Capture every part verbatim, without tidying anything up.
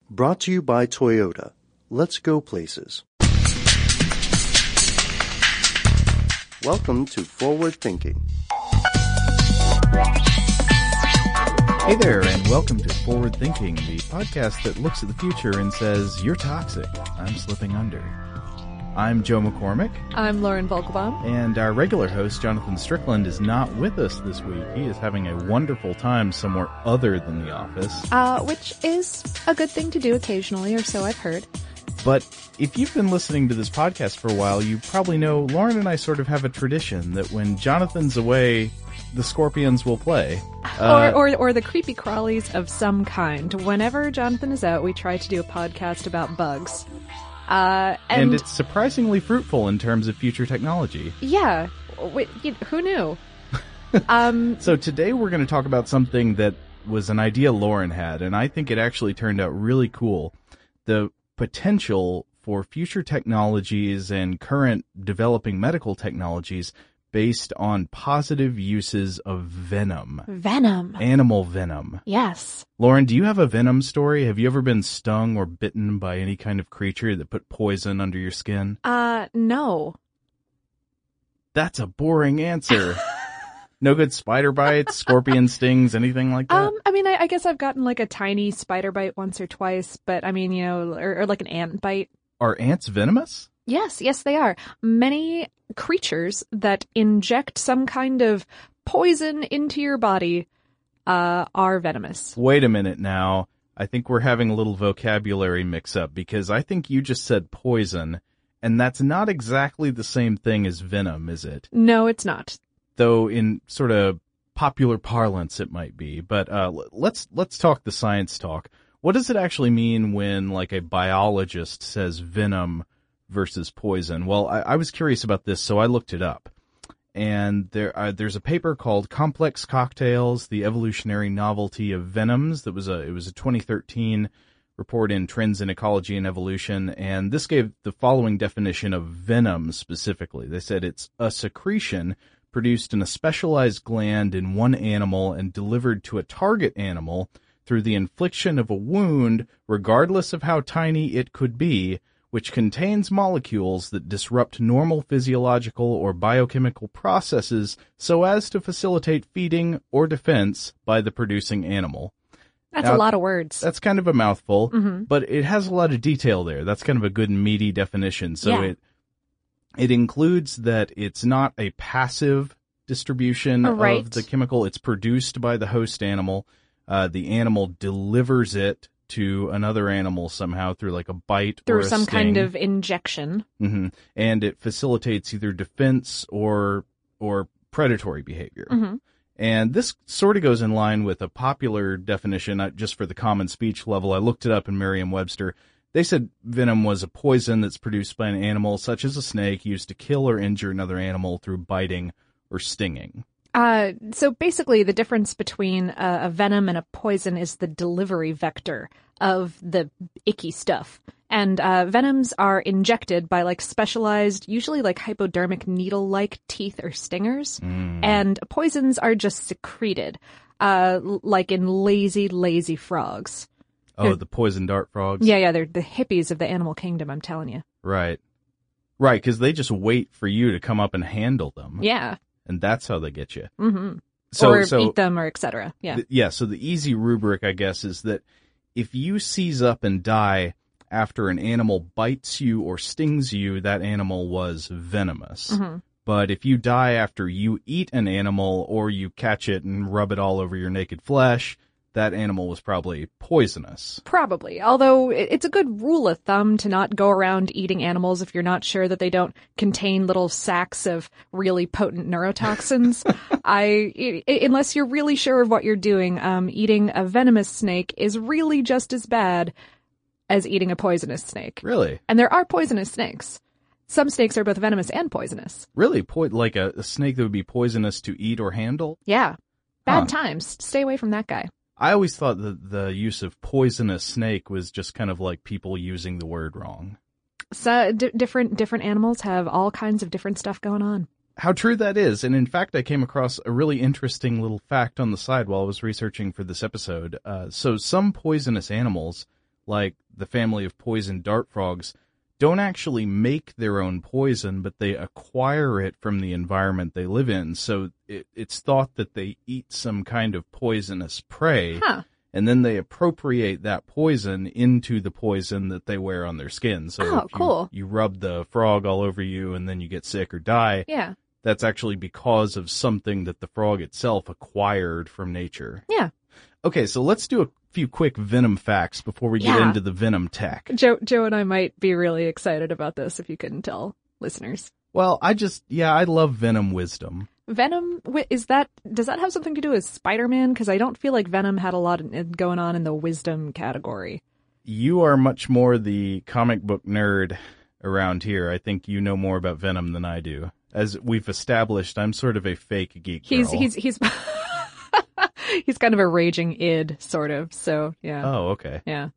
Brought to you by Toyota. Let's go places. Welcome to Forward Thinking. Hey there, and welcome to Forward Thinking, the podcast that looks at the future and says, you're toxic, I'm slipping under. I'm Joe McCormick. I'm Lauren Volkbaum. And our regular host, Jonathan Strickland, is not with us this week. He is having a wonderful time somewhere other than the office. Uh, which is a good thing to do occasionally, or so I've heard. But if you've been listening to this podcast for a while, you probably know Lauren and I sort of have a tradition that when Jonathan's away, the Scorpions will play. Uh, or, or, or the creepy crawlies of some kind. Whenever Jonathan is out, we try to do a podcast about bugs. Uh, and, and it's surprisingly fruitful in terms of future technology. Yeah. Wait, who knew? um, so today we're going to talk about something that was an idea Lauren had, and I think it actually turned out really cool. The potential for future technologies and current developing medical technologies based on positive uses of venom. Venom. Animal venom. Yes. Lauren, do you have a venom story? Have you ever been stung or bitten by any kind of creature that put poison under your skin? Uh, no. That's a boring answer. No good spider bites, scorpion stings, anything like that? Um, I mean, I, I guess I've gotten like a tiny spider bite once or twice, but I mean, you know, or, or like an ant bite. Are ants venomous? Yes, yes, they are. Many creatures that inject some kind of poison into your body uh, are venomous. Wait a minute now. I think we're having a little vocabulary mix-up because I think you just said poison, and that's not exactly the same thing as venom, is it? No, it's not. Though in sort of popular parlance it might be. But uh, let's let's talk the science talk. What does it actually mean when, like, a biologist says venom versus poison? Well, I, I was curious about this, so I looked it up. And there, uh, there's a paper called "Complex Cocktails: The Evolutionary Novelty of Venoms." That was a, it was a twenty thirteen report in Trends in Ecology and Evolution, and this gave the following definition of venom specifically. They said it's a secretion produced in a specialized gland in one animal and delivered to a target animal through the infliction of a wound, regardless of how tiny it could be, which contains molecules that disrupt normal physiological or biochemical processes so as to facilitate feeding or defense by the producing animal. That's Now, a lot of words. That's kind of a mouthful, mm-hmm. but it has a lot of detail there. That's kind of a good meaty definition. So yeah. it it includes that it's not a passive distribution right. of the chemical. It's produced by the host animal. Uh, the animal delivers it to another animal somehow through like a bite through or a some sting. kind of injection. Mm-hmm. And it facilitates either defense or or predatory behavior. Mm-hmm. And this sort of goes in line with a popular definition, not just for the common speech level. I looked it up in Merriam-Webster. They said venom was a poison that's produced by an animal, such as a snake, used to kill or injure another animal through biting or stinging. Uh, so basically the difference between a, a venom and a poison is the delivery vector of the icky stuff. And uh, venoms are injected by like specialized, usually like hypodermic needle-like teeth or stingers. Mm. And poisons are just secreted, uh, like in lazy, lazy frogs. Oh, They're, the poison dart frogs? Yeah, yeah, they're the hippies of the animal kingdom, I'm telling you. Right. Right, because they just wait for you to come up and handle them. Yeah. And that's how they get you. Mm-hmm. So, or so, eat them or et cetera. Yeah. Th- yeah, so the easy rubric, I guess, is that if you seize up and die after an animal bites you or stings you, that animal was venomous. Mm-hmm. But if you die after you eat an animal or you catch it and rub it all over your naked flesh, that animal was probably poisonous. Probably. Although it's a good rule of thumb to not go around eating animals if you're not sure that they don't contain little sacks of really potent neurotoxins. I, I, unless you're really sure of what you're doing, um, eating a venomous snake is really just as bad as eating a poisonous snake. Really? And there are poisonous snakes. Some snakes are both venomous and poisonous. Really? Po- like a, a snake that would be poisonous to eat or handle? Yeah. Bad Huh. times. Stay away from that guy. I always thought that the use of poisonous snake was just kind of like people using the word wrong. So d- different different animals have all kinds of different stuff going on. How true that is. And in fact, I came across a really interesting little fact on the side while I was researching for this episode. Uh, so some poisonous animals like the family of poison dart frogs, don't actually make their own poison, but they acquire it from the environment they live in. So it, it's thought that they eat some kind of poisonous prey, Huh. and then they appropriate that poison into the poison that they wear on their skin. So Oh, if you, cool. you rub the frog all over you and then you get sick or die, Yeah. that's actually because of something that the frog itself acquired from nature. Yeah. Okay, so let's do a few quick venom facts before we get Yeah. into the venom tech. Joe, Joe and I might be really excited about this if you couldn't tell listeners. Well, I just, yeah, I love venom wisdom. Venom, wi- is that, does that have something to do with Spider-Man? Because I don't feel like Venom had a lot in, going on in the wisdom category. You are much more the comic book nerd around here. I think you know more about Venom than I do. As we've established, I'm sort of a fake geek girl. He's, he's, he's, he's kind of a raging id, sort of. So, yeah. Oh, okay. Yeah.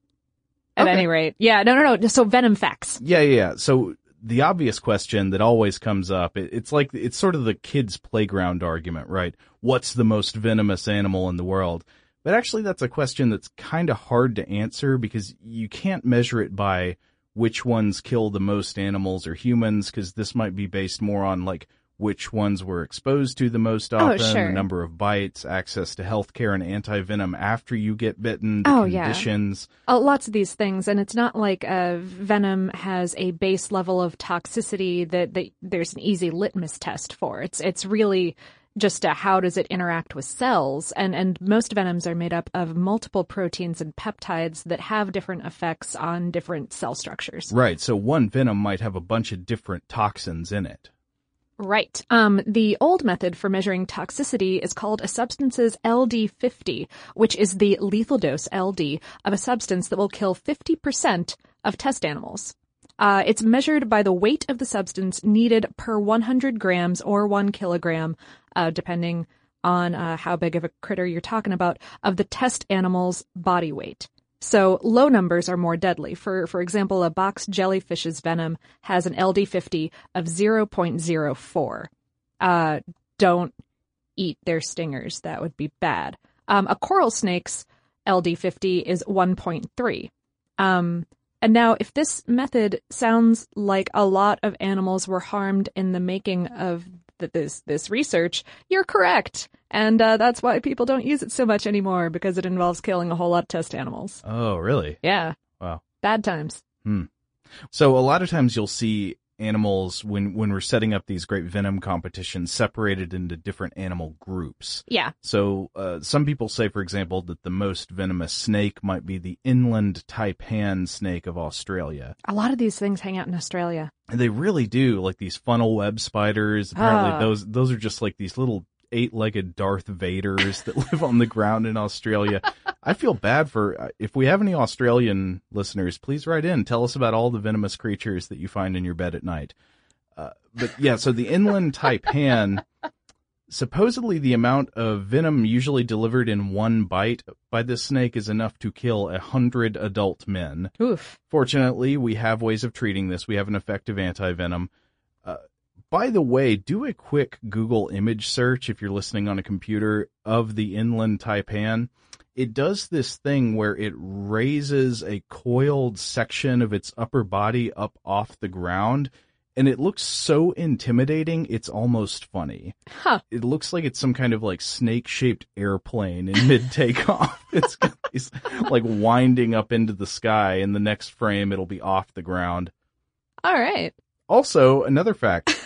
At Okay. any rate. Yeah, no, no, no. So Venom facts. Yeah, yeah, yeah. So the obvious question that always comes up, it, it's like, it's sort of the kids' playground argument, right? What's the most venomous animal in the world? But actually that's a question that's kind of hard to answer because you can't measure it by which ones kill the most animals or humans, because this might be based more on like which ones were exposed to the most often, sure. the number of bites, access to healthcare and anti-venom after you get bitten, the Oh, yeah. conditions. Uh, lots of these things, and it's not like uh, Venom has a base level of toxicity that, that there's an easy litmus test for. It's it's really just a how does it interact with cells, and and most venoms are made up of multiple proteins and peptides that have different effects on different cell structures. Right, so one venom might have a bunch of different toxins in it. Right. Um, the old method for measuring toxicity is called a substance's L D fifty, which is the lethal dose L D of a substance that will kill fifty percent of test animals. Uh, it's measured by the weight of the substance needed per one hundred grams or one kilogram, uh, depending on uh, how big of a critter you're talking about, of the test animal's body weight. So low numbers are more deadly. For for example, a box jellyfish's venom has an L D fifty of zero point zero four. Uh, don't eat their stingers. That would be bad. Um, a coral snake's L D fifty is one point three. Um, and now, if this method sounds like a lot of animals were harmed in the making of th- this this research, you're correct. And uh, that's why people don't use it so much anymore, because it involves killing a whole lot of test animals. Oh, really? Yeah. Wow. Bad times. Hmm. So a lot of times you'll see animals when, when we're setting up these great venom competitions separated into different animal groups. Yeah. So uh, some people say, for example, that the most venomous snake might be the inland taipan snake of Australia. A lot of these things hang out in Australia. And they really do, like these funnel web spiders. Apparently Ah. those those are just like these little eight-legged Darth Vaders that live on the ground in Australia. I feel bad for, if we have any Australian listeners, please write in. Tell us about all the venomous creatures that you find in your bed at night. Uh, but yeah, so the inland taipan, supposedly the amount of venom usually delivered in one bite by this snake is enough to kill a hundred adult men. Oof. Fortunately, we have ways of treating this. We have an effective anti-venom. Uh, By the way, do a quick Google image search if you're listening on a computer of the inland taipan. It does this thing where it raises a coiled section of its upper body up off the ground, and it looks so intimidating, it's almost funny. Huh. It looks like it's some kind of like snake-shaped airplane in mid-takeoff. It's got these, like winding up into the sky, and the next frame it'll be off the ground. All right. Also, another fact.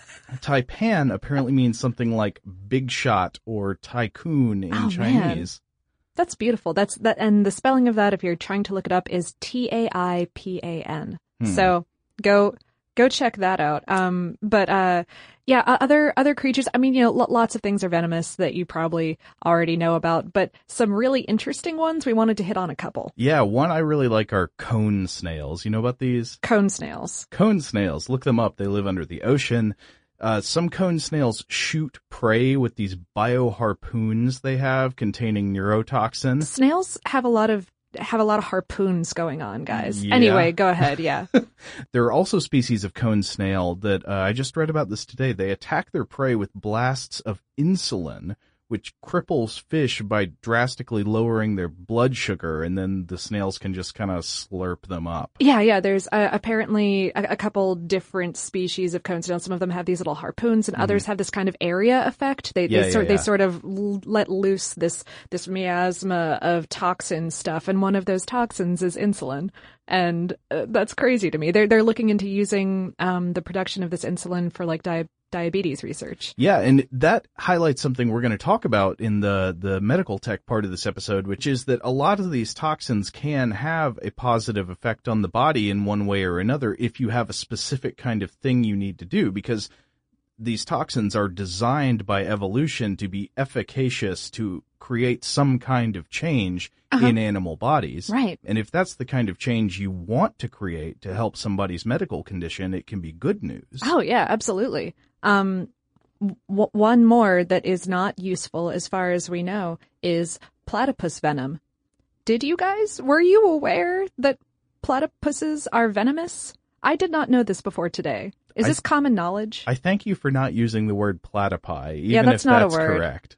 Taipan apparently means something like big shot or tycoon in Oh, Chinese. That's beautiful. That's that, and the spelling of that, if you're trying to look it up, is T A I P A N. Hmm. So go go check that out. Um, but uh, yeah, uh, other other creatures. I mean, you know, lo- lots of things are venomous that you probably already know about, but some really interesting ones. We wanted to hit on a couple. Yeah, one I really like are cone snails. You know about these? Cone snails. Cone snails. Look them up. They live under the ocean. Uh, some cone snails shoot prey with these bioharpoons they have containing neurotoxin. Snails have a lot of have a lot of harpoons going on, guys. Yeah. Anyway, go ahead. Yeah. There are also species of cone snail that uh, I just read about this today. They attack their prey with blasts of insulin, which cripples fish by drastically lowering their blood sugar, and then the snails can just kind of slurp them up. Yeah, yeah. There's uh, apparently a, a couple different species of cone snails. Some of them have these little harpoons, and mm-hmm. others have this kind of area effect. They yeah, they sort yeah, yeah. they sort of l- let loose this this miasma of toxin stuff, and one of those toxins is insulin. And uh, that's crazy to me. They're they're looking into using um the production of this insulin for like di- diabetes research. Yeah, and that highlights something we're going to talk about in the the medical tech part of this episode, which is that a lot of these toxins can have a positive effect on the body in one way or another if you have a specific kind of thing you need to do, because these toxins are designed by evolution to be efficacious to create some kind of change uh-huh. in animal bodies. Right. And if that's the kind of change you want to create to help somebody's medical condition, it can be good news. Oh, yeah, absolutely. Um, w- one more that is not useful as far as we know is platypus venom. Did you guys, were you aware that platypuses are venomous? I did not know this before today. Is this I, common knowledge? I thank you for not using the word platypi, even yeah, that's if not that's a word. correct.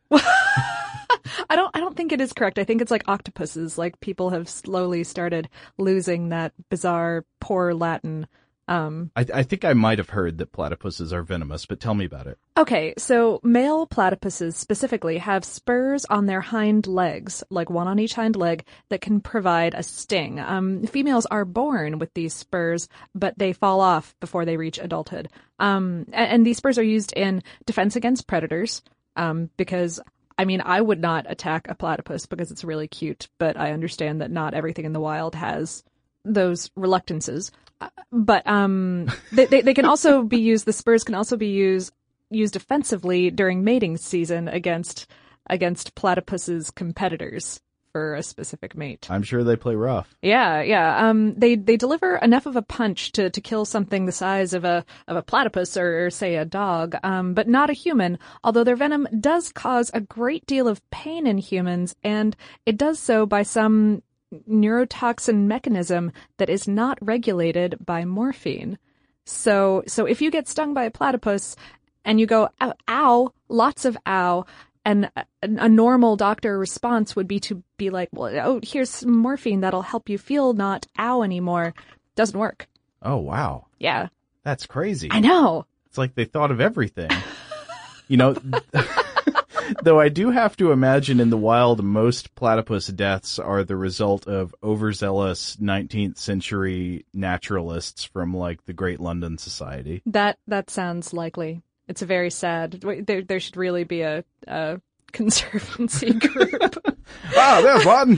I don't I don't think it is correct. I think it's like octopuses. Like people have slowly started losing that bizarre, poor Latin. Um, I, I think I might have heard that platypuses are venomous, but tell me about it. Okay, so male platypuses specifically have spurs on their hind legs, like one on each hind leg, that can provide a sting. Um, females are born with these spurs, but they fall off before they reach adulthood. Um, and, and these spurs are used in defense against predators, um, because I mean, I would not attack a platypus because it's really cute, but I understand that not everything in the wild has those reluctances. Uh, but um, they, they they can also be used. The spurs can also be used used offensively during mating season against against platypus's competitors for a specific mate. I'm sure they play rough. Yeah, yeah. Um, they they deliver enough of a punch to, to kill something the size of a of a platypus or, or say a dog, um, but not a human. Although their venom does cause a great deal of pain in humans, and it does so by some neurotoxin mechanism that is not regulated by morphine. So so if you get stung by a platypus and you go ow, ow lots of ow. And a, a normal doctor response would be to be like, well, oh, here's some morphine that'll help you feel not ow anymore. Doesn't work. Oh, wow. Yeah. That's crazy. I know. It's like they thought of everything. You know, though I do have to imagine in the wild, most platypus deaths are the result of overzealous nineteenth century naturalists from like the Great London Society. That that sounds likely. It's a very sad. There, there should really be a, a conservancy group. Ah, there's one.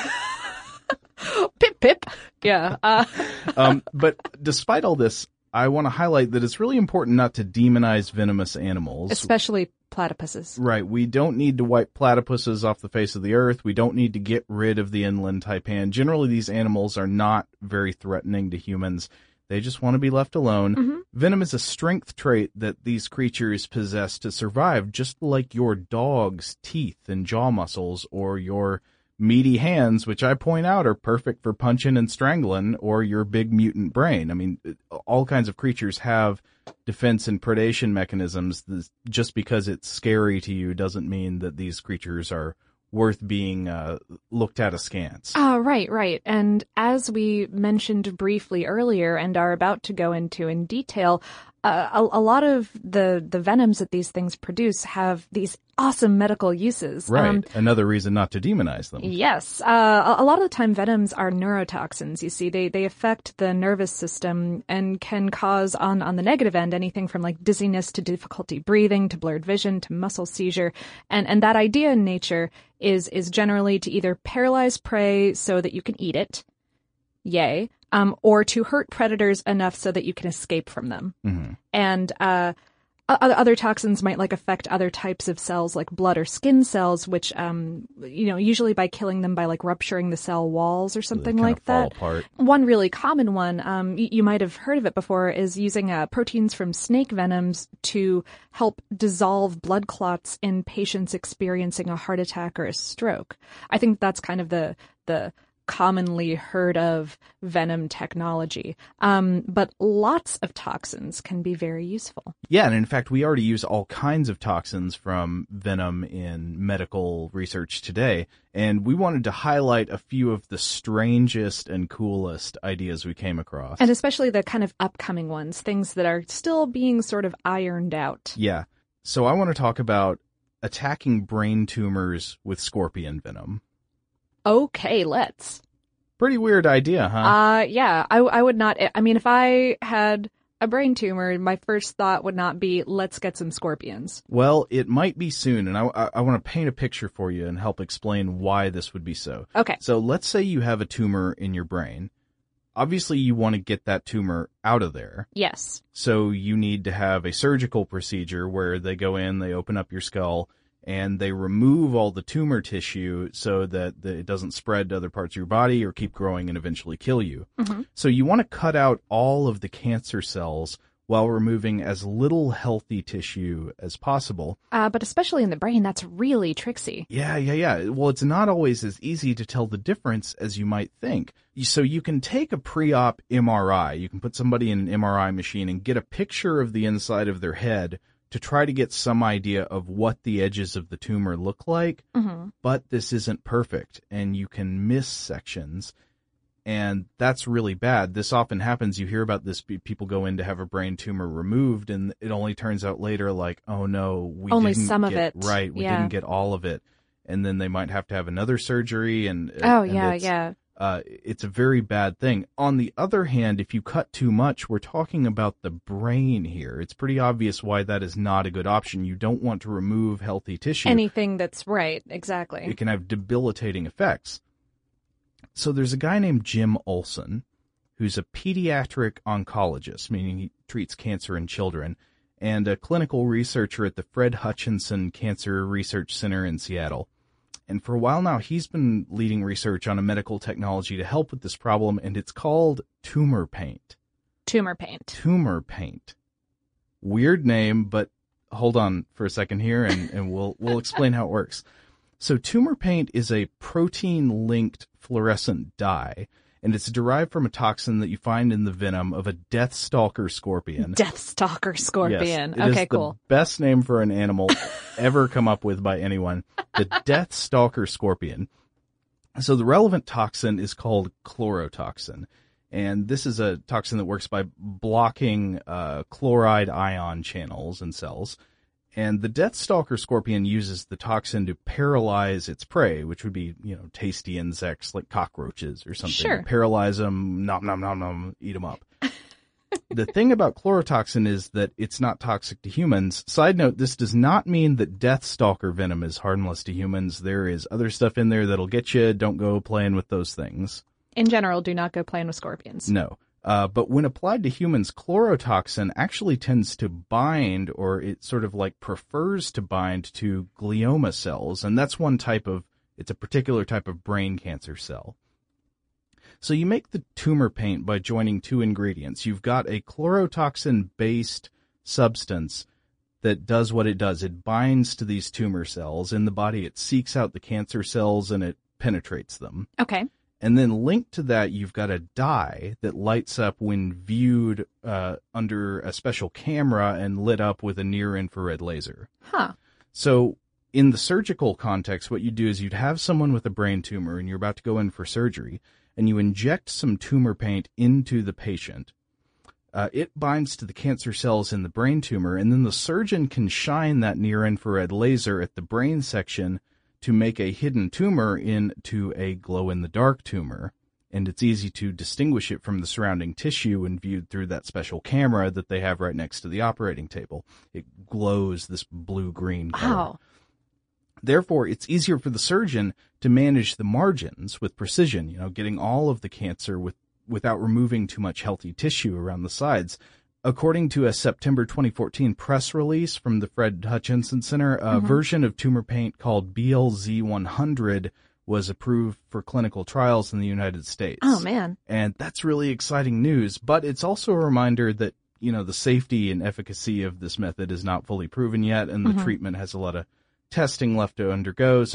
Pip pip. Yeah. Uh. um, but despite all this, I want to highlight that it's really important not to demonize venomous animals, especially platypuses. Right. We don't need to wipe platypuses off the face of the earth. We don't need to get rid of the inland taipan. Generally, these animals are not very threatening to humans. They just want to be left alone. Mm-hmm. Venom is a strength trait that these creatures possess to survive, just like your dog's teeth and jaw muscles or your meaty hands, which I point out are perfect for punching and strangling, or your big mutant brain. I mean, all kinds of creatures have defense and predation mechanisms. Just because it's scary to you doesn't mean that these creatures are worth being uh, looked at askance. Ah, uh, right, right. And as we mentioned briefly earlier and are about to go into in detail, uh, a, a lot of the, the venoms that these things produce have these awesome medical uses. Right. Um, Another reason not to demonize them. Yes. Uh, a, a lot of the time venoms are neurotoxins. You see, they, they affect the nervous system and can cause, on, on the negative end, anything from like dizziness to difficulty breathing to blurred vision to muscle seizure. And, and that idea in nature is, is generally to either paralyze prey so that you can eat it. Yay. Um, or to hurt predators enough so that you can escape from them. Mm-hmm. And, uh, other toxins might like affect other types of cells like blood or skin cells, which, um, you know, usually by killing them by like rupturing the cell walls or something so like that. Fall apart. One really common one, um, y- you might have heard of it before, is using uh, proteins from snake venoms to help dissolve blood clots in patients experiencing a heart attack or a stroke. I think that's kind of the, the commonly heard of venom technology. Um, but lots of toxins can be very useful. Yeah, and in fact, we already use all kinds of toxins from venom in medical research today, and we wanted to highlight a few of the strangest and coolest ideas we came across. And especially the kind of upcoming ones, things that are still being sort of ironed out. Yeah. So I want to talk about attacking brain tumors with scorpion venom. Okay, let's. Pretty weird idea, huh? Uh, yeah, I, I would not, I mean, if I had a brain tumor, my first thought would not be, let's get some scorpions. Well, it might be soon, and I, I, I want to paint a picture for you and help explain why this would be so. Okay. So let's say you have a tumor in your brain. Obviously, you want to get that tumor out of there. Yes. So you need to have a surgical procedure where they go in, they open up your skull, and they remove all the tumor tissue so that the, it doesn't spread to other parts of your body or keep growing and eventually kill you. Mm-hmm. So you want to cut out all of the cancer cells while removing as little healthy tissue as possible. Uh, but especially in the brain, that's really tricksy. Yeah, yeah, yeah. Well, it's not always as easy to tell the difference as you might think. So you can take a pre-op M R I. You can put somebody in an M R I machine and get a picture of the inside of their head to try to get some idea of what the edges of the tumor look like. Mm-hmm. But this isn't perfect, and you can miss sections. And that's really bad. This often happens. You hear about this. People go in to have a brain tumor removed, and it only turns out later like, oh, no, we Only didn't some get, of it. Right, we Yeah. didn't get all of it. And then they might have to have another surgery. And Oh, and yeah, it's, yeah. Uh, it's a very bad thing. On the other hand, if you cut too much, we're talking about the brain here. It's pretty obvious why that is not a good option. You don't want to remove healthy tissue. Anything that's right, exactly. It can have debilitating effects. So there's a guy named Jim Olson, who's a pediatric oncologist, meaning he treats cancer in children, and a clinical researcher at the Fred Hutchinson Cancer Research Center in Seattle. And for a while now, he's been leading research on a medical technology to help with this problem, and it's called tumor paint. Tumor paint. Tumor paint. Weird name, but hold on for a second here, and, and we'll we'll explain how it works. So tumor paint is a protein-linked fluorescent dye, and it's derived from a toxin that you find in the venom of a Deathstalker scorpion. Deathstalker scorpion. Yes, it okay, is cool. The best name for an animal ever come up with by anyone. The Deathstalker scorpion. So the relevant toxin is called chlorotoxin, and this is a toxin that works by blocking uh, chloride ion channels in cells. And the Deathstalker scorpion uses the toxin to paralyze its prey, which would be, you know, tasty insects like cockroaches or something. Sure. Paralyze them, nom, nom, nom, nom, eat them up. The thing about chlorotoxin is that it's not toxic to humans. Side note, this does not mean that Deathstalker venom is harmless to humans. There is other stuff in there that'll get you. Don't go playing with those things. In general, do not go playing with scorpions. No. Uh, but when applied to humans, chlorotoxin actually tends to bind, or it sort of like prefers to bind to glioma cells. And that's one type of, it's a particular type of brain cancer cell. So you make the tumor paint by joining two ingredients. You've got a chlorotoxin-based substance that does what it does. It binds to these tumor cells in the body. It seeks out the cancer cells and it penetrates them. Okay. And then linked to that, you've got a dye that lights up when viewed uh, under a special camera and lit up with a near-infrared laser. Huh. So in the surgical context, what you do is you'd have someone with a brain tumor and you're about to go in for surgery, and you inject some tumor paint into the patient. Uh, it binds to the cancer cells in the brain tumor, and then the surgeon can shine that near-infrared laser at the brain section to make a hidden tumor into a glow-in-the-dark tumor. And it's easy to distinguish it from the surrounding tissue when viewed through that special camera that they have right next to the operating table. It glows this blue-green color. Wow. Therefore, it's easier for the surgeon to manage the margins with precision, you know, getting all of the cancer with, without removing too much healthy tissue around the sides. According to a September twenty fourteen press release from the Fred Hutchinson Center, a Mm-hmm. version of tumor paint called B L Z one hundred was approved for clinical trials in the United States. Oh, man. And that's really exciting news, but it's also a reminder that, you know, the safety and efficacy of this method is not fully proven yet, and the Mhm. treatment has a lot of testing left to undergo, so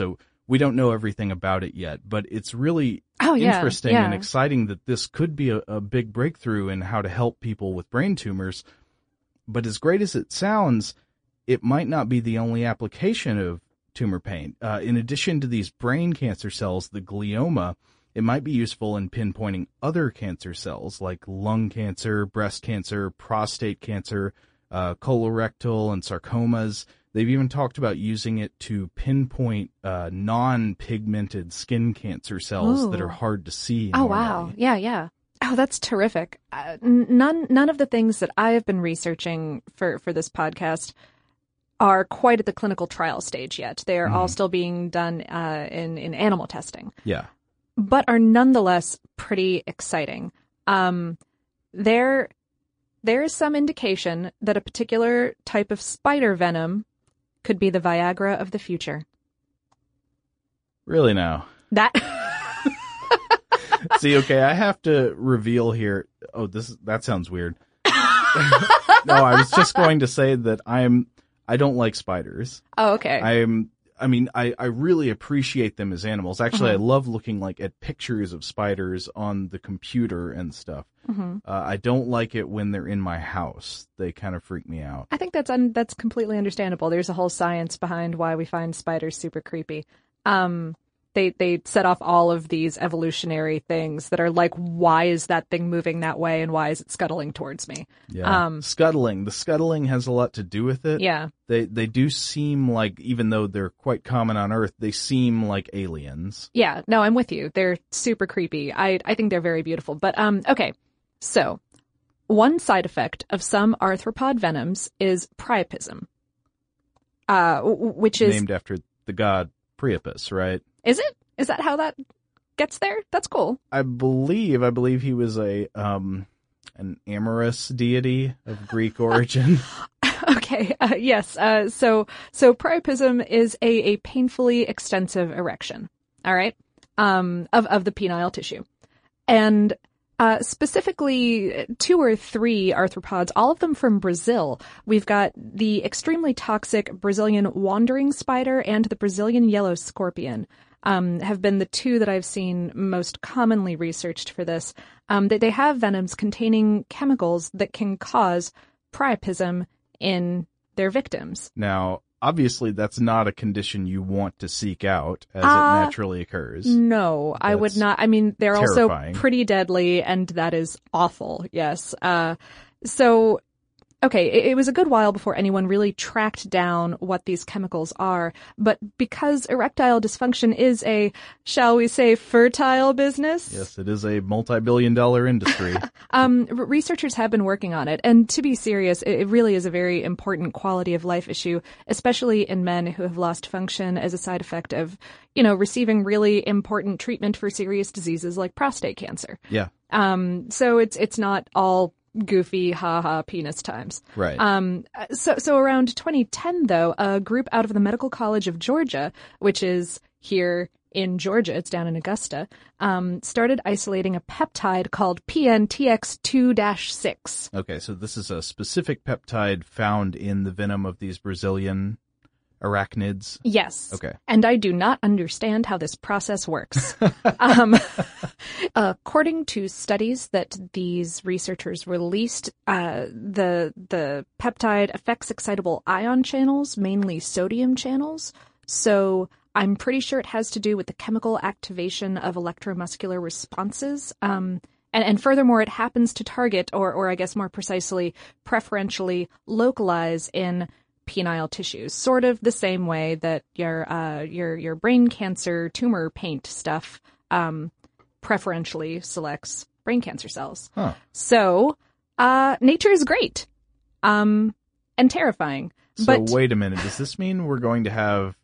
we don't know everything about it yet, but it's really Oh, yeah, interesting yeah. and exciting that this could be a, a big breakthrough in how to help people with brain tumors. But as great as it sounds, it might not be the only application of tumor pain. Uh, in addition to these brain cancer cells, the glioma, it might be useful in pinpointing other cancer cells like lung cancer, breast cancer, prostate cancer, uh, colorectal, and sarcomas. They've even talked about using it to pinpoint uh, non-pigmented skin cancer cells Ooh. that are hard to see. Oh, normally. wow. Yeah, yeah. Oh, that's terrific. Uh, n- none none of the things that I have been researching for, for this podcast are quite at the clinical trial stage yet. They are all still being done uh, in, in animal testing, Yeah. but are nonetheless pretty exciting. Um, there, there is some indication that a particular type of spider venom could be the Viagra of the future. Really now. That... See, okay, I have to reveal here. Oh, this that sounds weird. No, I was just going to say that I'm I don't like spiders. Oh, okay. I'm I mean, I, I really appreciate them as animals. Actually, Mm-hmm. I love looking like at pictures of spiders on the computer and stuff. Mm-hmm. Uh, I don't like it when they're in my house. They kind of freak me out. I think that's un- that's completely understandable. There's a whole science behind why we find spiders super creepy. Um, they they set off all of these evolutionary things that are like, why is that thing moving that way, and why is it scuttling towards me? Yeah. Um, Scuttling. The scuttling has a lot to do with it. Yeah. They they do seem like, even though they're quite common on Earth, they seem like aliens. Yeah, no, I'm with you. They're super creepy. I I think they're very beautiful. But um, okay, so one side effect of some arthropod venoms is priapism, uh, w- which is Named after the god Priapus, right? is it? Is that how that gets there? That's cool. I believe, I believe he was a, um, an amorous deity of Greek origin. Okay. Uh, yes. Uh, so so priapism is a a painfully extensive erection. All right. Um, of of the penile tissue, and uh, specifically two or three arthropods, all of them from Brazil. We've got the extremely toxic Brazilian wandering spider and the Brazilian yellow scorpion. Um, have been the two that I've seen most commonly researched for this. Um, they, they have venoms containing chemicals that can cause priapism in their victims. Now, obviously, that's not a condition you want to seek out as Uh, it naturally occurs. No, I would That's not. I mean, they're terrifying. also pretty deadly, and that is awful. Yes. Uh, so, okay, it, it was a good while before anyone really tracked down what these chemicals are. But because erectile dysfunction is a, shall we say, fertile business, Yes, it is a multi-billion dollar industry. um, r- researchers have been working on it. And to be serious, it, it really is a very important quality of life issue, especially in men who have lost function as a side effect of, you know, receiving really important treatment for serious diseases like prostate cancer. Yeah, Um, so it's it's not all goofy, ha-ha, penis times. right. Um, so, so around twenty ten, though, a group out of the Medical College of Georgia, which is here in Georgia, it's down in Augusta, um, started isolating a peptide called P N T X two dash six. Okay, so this is a specific peptide found in the venom of these Brazilian arachnids. Yes. Okay. And I do not understand how this process works. um, according to studies that these researchers released, uh, the the peptide affects excitable ion channels, mainly sodium channels. So I'm pretty sure it has to do with the chemical activation of electromuscular responses. Um, and, and furthermore, it happens to target, or or I guess more precisely, preferentially localize in penile tissues, sort of the same way that your uh, your your brain cancer tumor paint stuff um, preferentially selects brain cancer cells. Huh. So, uh, nature is great, um, and terrifying. So but wait a minute. Does this mean we're going to have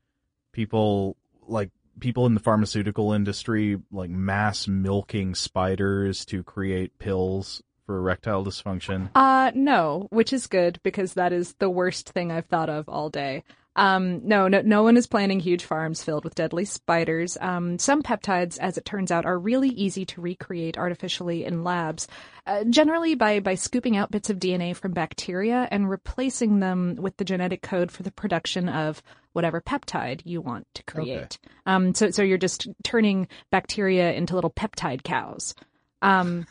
people like people in the pharmaceutical industry like mass milking spiders to create pills for erectile dysfunction? uh, no, which is good because that is the worst thing I've thought of all day. Um, no, no, no one is planning huge farms filled with deadly spiders. Um, some peptides, as it turns out, are really easy to recreate artificially in labs, uh, generally by, by scooping out bits of D N A from bacteria and replacing them with the genetic code for the production of whatever peptide you want to create. Okay. Um, so, so you're just turning bacteria into little peptide cows. Um,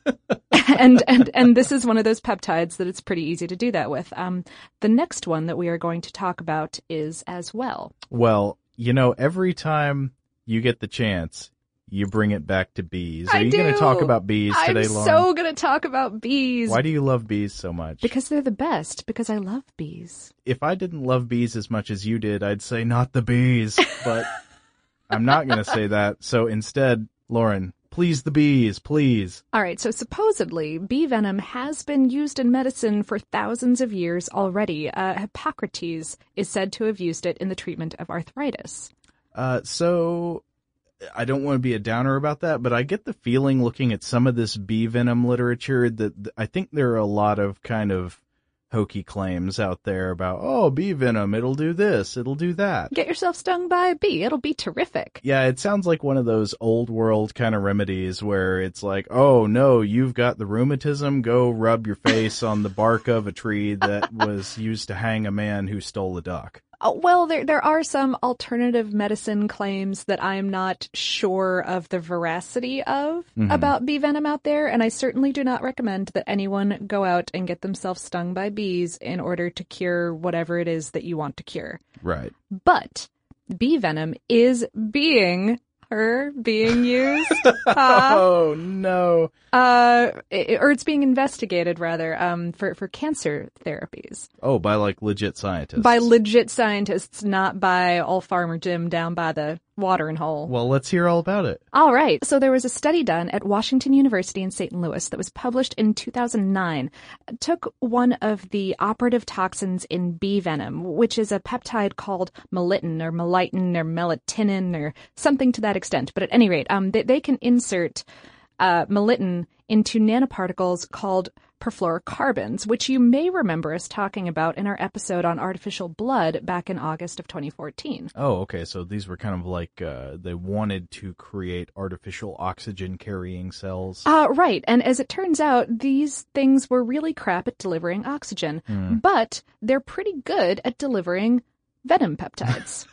and, and, and this is one of those peptides that it's pretty easy to do that with. Um, the next one that we are going to talk about is as well. Well, you know, every time you get the chance, you bring it back to bees. Are I you going to do. talk about bees today, I'm Lauren? so going to talk about bees. Why do you love bees so much? Because they're the best. Because I love bees. If I didn't love bees as much as you did, I'd say not the bees. But I'm not going to say that. So instead, Lauren, please the bees, please. All right, so supposedly bee venom has been used in medicine for thousands of years already. Uh, Hippocrates is said to have used it in the treatment of arthritis. Uh, so I don't want to be a downer about that, but I get the feeling looking at some of this bee venom literature that th- I think there are a lot of kind of hokey claims out there about, oh, bee venom, it'll do this, it'll do that. Get yourself stung by a bee. It'll be terrific. Yeah, it sounds like one of those old world kind of remedies where it's like, oh no, you've got the rheumatism, go rub your face on the bark of a tree that was used to hang a man who stole a duck. Oh, well, there there are some alternative medicine claims that I'm not sure of the veracity of Mhm. about bee venom out there, and I certainly do not recommend that anyone go out and get themselves stung by bees in order to cure whatever it is that you want to cure. Right. But bee venom is being her being used. uh, Oh no. uh, it- or it's being investigated rather um, for for cancer therapies Oh, by like legit scientists. by legit scientists, not by old Farmer Jim down by the watering hole. Well, let's hear all about it. All right. So there was a study done at Washington University in Saint Louis that was published in two thousand nine. It took one of the operative toxins in bee venom, which is a peptide called melittin or melitin or melatonin or something to that extent. But at any rate, um, they, they can insert uh, melittin into nanoparticles called perfluorocarbons, which you may remember us talking about in our episode on artificial blood back in August of twenty fourteen. Oh, okay. So these were kind of like, uh, they wanted to create artificial oxygen carrying cells. Uh, right. And as it turns out, these things were really crap at delivering oxygen, Hmm. but they're pretty good at delivering venom peptides.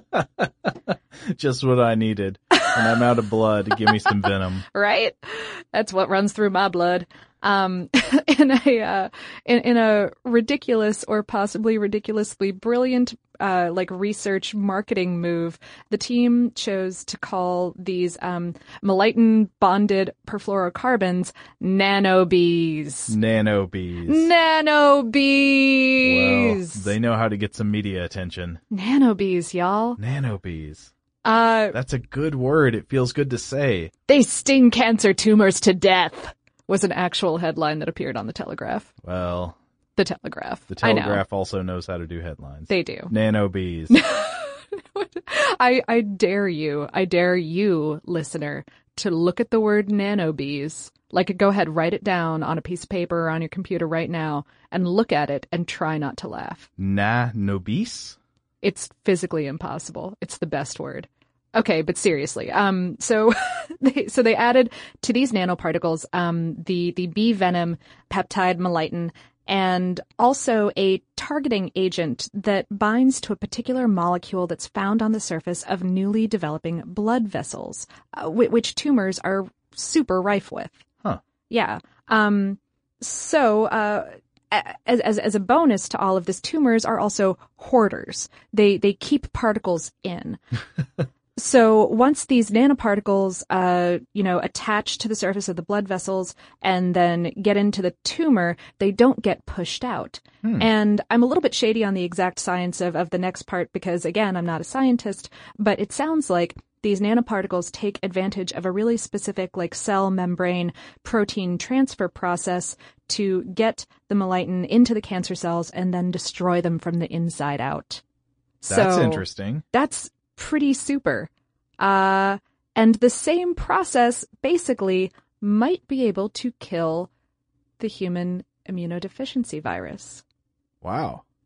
Just what I needed. When I'm out of blood, give me some venom. Right? That's what runs through my blood. Um, in a, uh, in, in a ridiculous or possibly ridiculously brilliant, uh, like research marketing move, the team chose to call these, um, melittin bonded perfluorocarbons nanobees. Nano bees. Nanobees! Well, they know how to get some media attention. Nanobees, y'all. Nano bees. Uh, That's a good word. It feels good to say. they sting cancer tumors to death, was an actual headline that appeared on the Telegraph. Well, The Telegraph. the I know. Telegraph also knows how to do headlines. They do. Nano bees. I, I dare you, I dare you, listener, to look at the word nanobees. Like, go ahead, write it down on a piece of paper or on your computer right now and look at it and try not to laugh. Nanobes? It's physically impossible. It's the best word. Okay, but seriously, um, so they so they added to these nanoparticles um, the the bee venom peptide melittin and also a targeting agent that binds to a particular molecule that's found on the surface of newly developing blood vessels, uh, wh- which tumors are super rife with. Huh. Yeah. Um. So, uh. As, as as a bonus to all of this, tumors are also hoarders. They they keep particles in. So once these nanoparticles, uh, you know, attach to the surface of the blood vessels and then get into the tumor, they don't get pushed out. Hmm. And I'm a little bit shady on the exact science of, of the next part because, again, I'm not a scientist, but it sounds like these nanoparticles take advantage of a really specific, like, cell membrane protein transfer process to get the melittin into the cancer cells and then destroy them from the inside out. That's so, interesting. That's pretty super. Uh, and the same process basically might be able to kill the human immunodeficiency virus. Wow.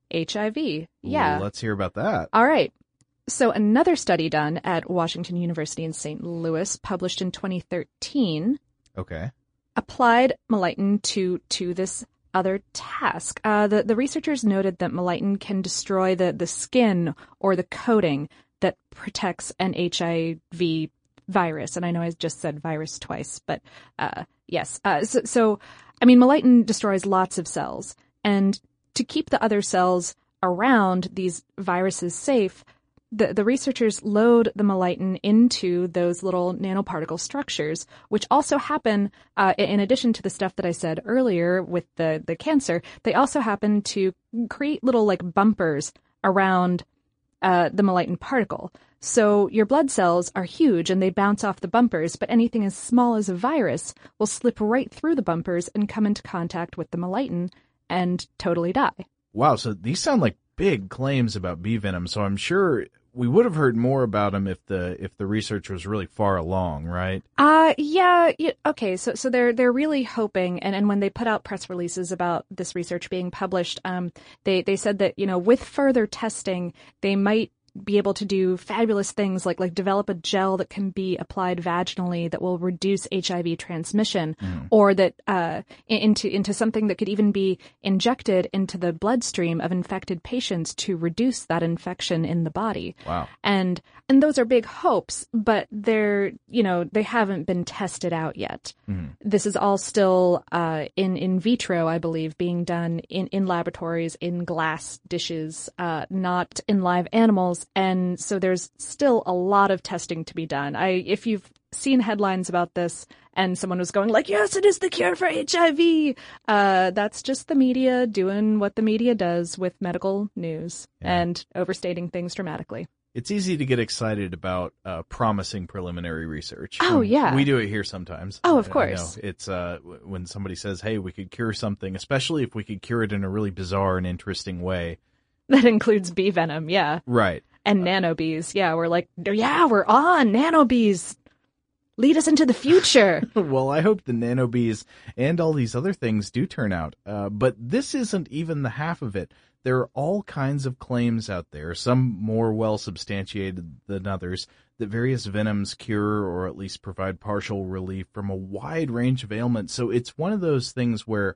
H I V. Yeah. Ooh, let's hear about that. All right. So another study done at Washington University in Saint Louis, published in twenty thirteen, Okay. applied Melitin to to this other task. Uh, the, the researchers noted that Melitin can destroy the, the skin or the coating that protects an H I V virus. And I know I just said virus twice, but uh, yes. Uh, so, so, I mean, Melitin destroys lots of cells. And to keep the other cells around these viruses safe, The, the researchers load the Melitin into those little nanoparticle structures, which also happen, uh, in addition to the stuff that I said earlier with the, the cancer, they also happen to create little like bumpers around uh, the Melitin particle. So your blood cells are huge and they bounce off the bumpers, but anything as small as a virus will slip right through the bumpers and come into contact with the Melitin and totally die. Wow, so these sound like big claims about bee venom, so I'm sure we would have heard more about them if the if the research was really far along, right? Uh yeah, yeah okay, so so they're they're really hoping, and, and when they put out press releases about this research being published, um they, they said that, you know, with further testing, they might be able to do fabulous things like like develop a gel that can be applied vaginally that will reduce H I V transmission, mm. or that uh, into into something that could even be injected into the bloodstream of infected patients to reduce that infection in the body. Wow. And and those are big hopes, but they're, you know, they haven't been tested out yet. Mm. This is all still uh, in in vitro, I believe, being done in in laboratories in glass dishes, uh, not in live animals. And so there's still a lot of testing to be done. I, if you've seen headlines about this and someone was going like, yes, it is the cure for H I V, uh, that's just the media doing what the media does with medical news yeah. and overstating things dramatically. It's easy to get excited about uh, promising preliminary research. Oh, yeah. We do it here sometimes. Oh, of course. I know. It's uh, when somebody says, hey, we could cure something, especially if we could cure it in a really bizarre and interesting way. That includes bee venom, yeah. Right. And nanobees, yeah. We're like, yeah, we're on nanobees. Lead us into the future. Well, I hope the nanobees and all these other things do turn out. Uh, but this isn't even the half of it. There are all kinds of claims out there, some more well substantiated than others, that various venoms cure or at least provide partial relief from a wide range of ailments. So it's one of those things where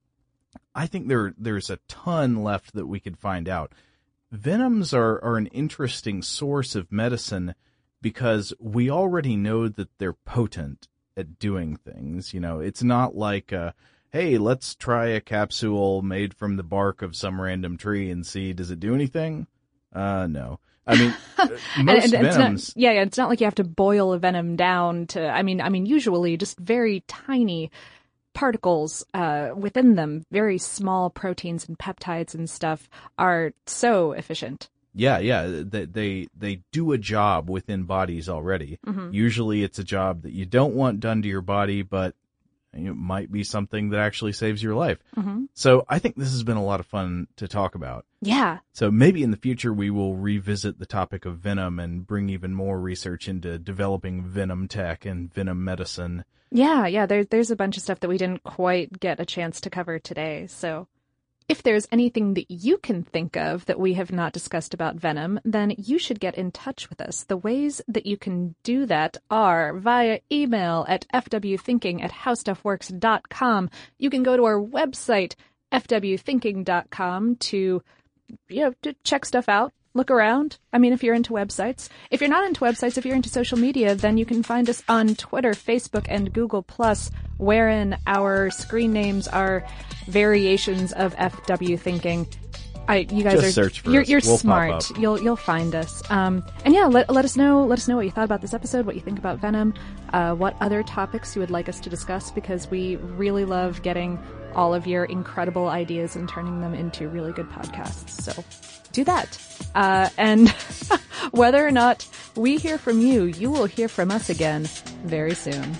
I think there there's a ton left that we could find out. Venoms are, are an interesting source of medicine because we already know that they're potent at doing things. You know, it's not like, uh, hey, let's try a capsule made from the bark of some random tree and see, does it do anything? Uh, no. I mean, most and, and venoms. Not, yeah, yeah, it's not like you have to boil a venom down to, I mean, I mean, usually just very tiny particles uh, within them, very small proteins and peptides and stuff, are so efficient. Yeah, yeah, they they, they do a job within bodies already. Mm-hmm. Usually it's a job that you don't want done to your body, but it might be something that actually saves your life. Mm-hmm. So I think this has been a lot of fun to talk about. Yeah. So maybe in the future we will revisit the topic of venom and bring even more research into developing venom tech and venom medicine. Yeah, yeah, there, there's a bunch of stuff that we didn't quite get a chance to cover today. So if there's anything that you can think of that we have not discussed about venom, then you should get in touch with us. The ways that you can do that are via email at f w thinking at how stuff works dot com. You can go to our website, f w thinking dot com, to, you know, to check stuff out. Look around. I mean, if you're into websites. If you're not into websites, if you're into social media, then you can find us on Twitter, Facebook, and Google Plus, wherein our screen names are variations of F W Thinking. I, you guys Just are search for you're, us. you're We'll smart. You'll you'll find us. Um, and yeah, let let us know. Let us know what you thought about this episode. What you think about Venom. Uh, what other topics you would like us to discuss, because we really love getting all of your incredible ideas and turning them into really good podcasts. So do that. Uh, and whether or not we hear from you, you will hear from us again very soon.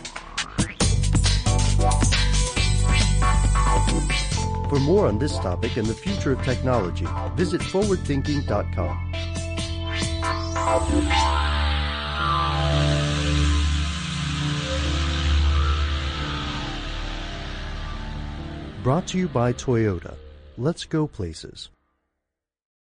For more on this topic and the future of technology, visit forward thinking dot com. Brought to you by Toyota. Let's go places.